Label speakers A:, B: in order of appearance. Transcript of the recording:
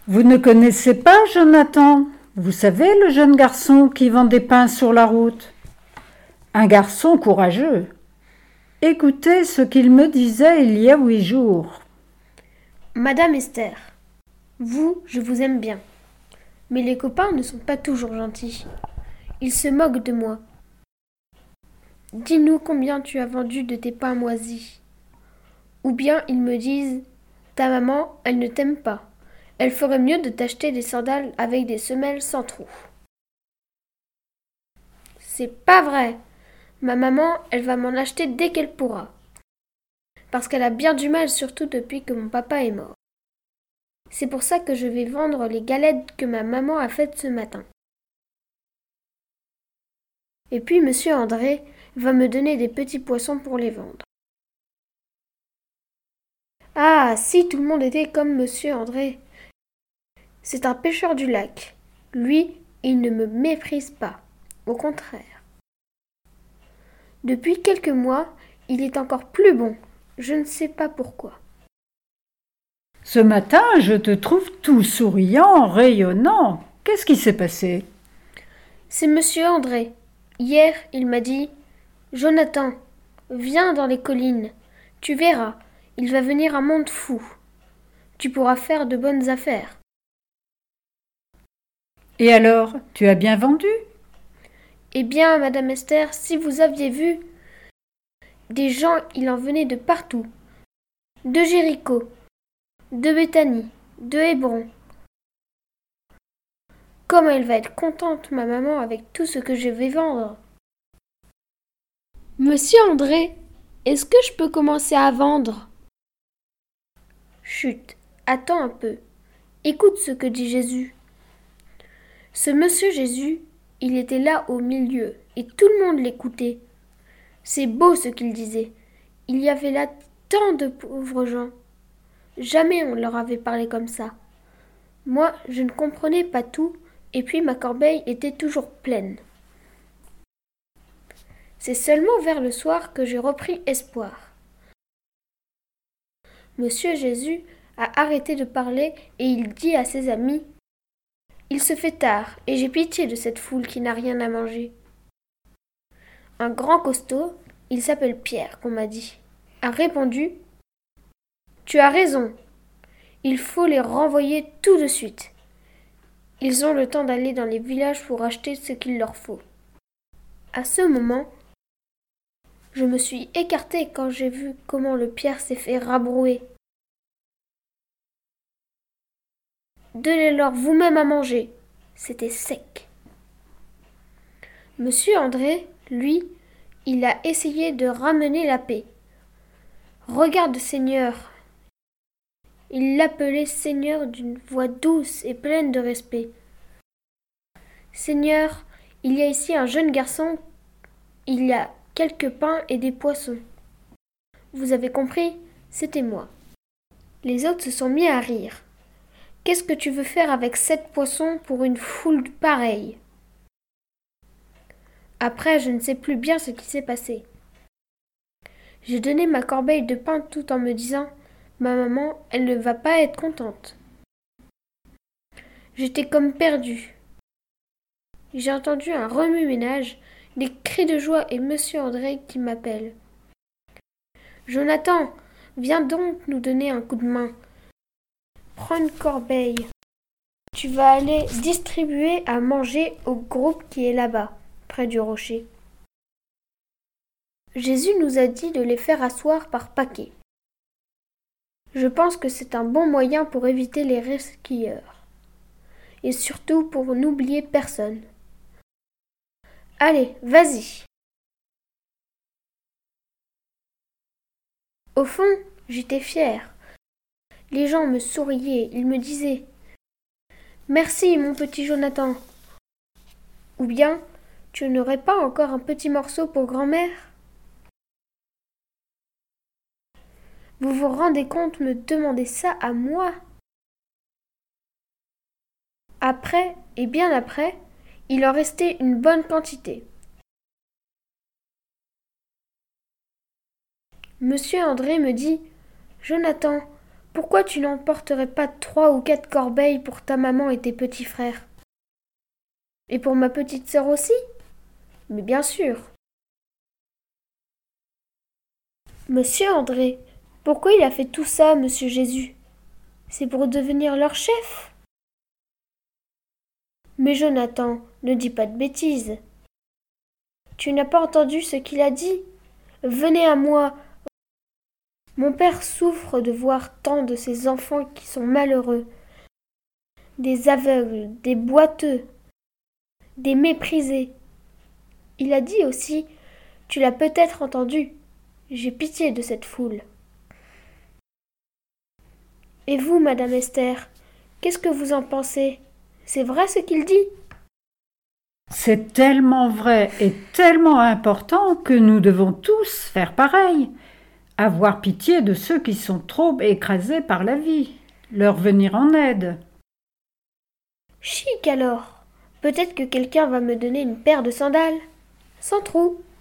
A: Vous ne connaissez pas Jonathan? Vous savez, le jeune garçon qui vend des pains sur la route? Un garçon courageux. Écoutez ce qu'il me disait il y a 8 jours.
B: Madame Esther, je vous aime bien. Mais les copains ne sont pas toujours gentils. Ils se moquent de moi. Dis-nous combien tu as vendu de tes pains moisis. Ou bien ils me disent, ta maman, elle ne t'aime pas. Elle ferait mieux de t'acheter des sandales avec des semelles sans trous. C'est pas vrai. Ma maman, elle va m'en acheter dès qu'elle pourra. Parce qu'elle a bien du mal, surtout depuis que mon papa est mort. C'est pour ça que je vais vendre les galettes que ma maman a faites ce matin. Et puis monsieur André va me donner des petits poissons pour les vendre. Ah, si tout le monde était comme monsieur André. C'est un pêcheur du lac. Lui, il ne me méprise pas. Au contraire. Depuis quelques mois, il est encore plus bon. Je ne sais pas pourquoi.
A: Ce matin, je te trouve tout souriant, rayonnant. Qu'est-ce qui s'est passé?
B: C'est monsieur André. Hier, il m'a dit « Jonathan, viens dans les collines. Tu verras, il va venir un monde fou. Tu pourras faire de bonnes affaires. »
A: Et alors, tu as bien vendu?
B: Eh bien, madame Esther, si vous aviez vu, des gens, il en venait de partout. De Jéricho, de Béthanie, de Hébron. Comme elle va être contente, ma maman, avec tout ce que je vais vendre. Monsieur André, est-ce que je peux commencer à vendre? Chut, attends un peu. Écoute ce que dit Jésus. Ce monsieur Jésus, il était là au milieu, et tout le monde l'écoutait. C'est beau ce qu'il disait. Il y avait là tant de pauvres gens. Jamais on leur avait parlé comme ça. Moi, je ne comprenais pas tout, et puis ma corbeille était toujours pleine. C'est seulement vers le soir que j'ai repris espoir. Monsieur Jésus a arrêté de parler et il dit à ses amis « Il se fait tard et j'ai pitié de cette foule qui n'a rien à manger. » Un grand costaud, il s'appelle Pierre, qu'on m'a dit, a répondu « Tu as raison, il faut les renvoyer tout de suite. Ils ont le temps d'aller dans les villages pour acheter ce qu'il leur faut. » À ce moment, je me suis écartée quand j'ai vu comment le Pierre s'est fait rabrouer. Donnez-leur vous-même à manger. C'était sec. Monsieur André, lui, il a essayé de ramener la paix. Regarde, Seigneur. Il l'appelait Seigneur d'une voix douce et pleine de respect. Seigneur, il y a ici un jeune garçon. Il y a quelques pains et des poissons. Vous avez compris? C'était moi. Les autres se sont mis à rire. Qu'est-ce que tu veux faire avec 7 poissons pour une foule pareille? Après, je ne sais plus bien ce qui s'est passé. J'ai donné ma corbeille de pain tout en me disant « Ma maman, elle ne va pas être contente. » J'étais comme perdue. J'ai entendu un remue-ménage, des cris de joie et monsieur André qui m'appelle. « Jonathan, viens donc nous donner un coup de main. Prends une corbeille. Tu vas aller distribuer à manger au groupe qui est là-bas, près du rocher. » Jésus nous a dit de les faire asseoir par paquets. Je pense que c'est un bon moyen pour éviter les resquilleurs. Et surtout pour n'oublier personne. Allez, vas-y. Au fond, j'étais fière. Les gens me souriaient, ils me disaient « Merci, mon petit Jonathan !» Ou bien « Tu n'aurais pas encore un petit morceau pour grand-mère ?» Vous vous rendez compte me demander ça à moi? Après, et bien après, il en restait une bonne quantité. Monsieur André me dit « Jonathan, Pourquoi tu n'emporterais pas 3 ou 4 corbeilles pour ta maman et tes petits frères? Et pour ma petite sœur aussi? Mais bien sûr. Monsieur André, pourquoi il a fait tout ça, monsieur Jésus? C'est pour devenir leur chef? Mais Jonathan, ne dis pas de bêtises. Tu n'as pas entendu ce qu'il a dit? Venez à moi. Mon père souffre de voir tant de ces enfants qui sont malheureux, des aveugles, des boiteux, des méprisés. Il a dit aussi, tu l'as peut-être entendu, j'ai pitié de cette foule. Et vous, madame Esther, qu'est-ce que vous en pensez? C'est vrai ce qu'il dit?
A: C'est tellement vrai et tellement important que nous devons tous faire pareil. Avoir pitié de ceux qui sont trop écrasés par la vie, leur venir en aide.
B: Chic alors. Peut-être que quelqu'un va me donner une paire de sandales, sans trou.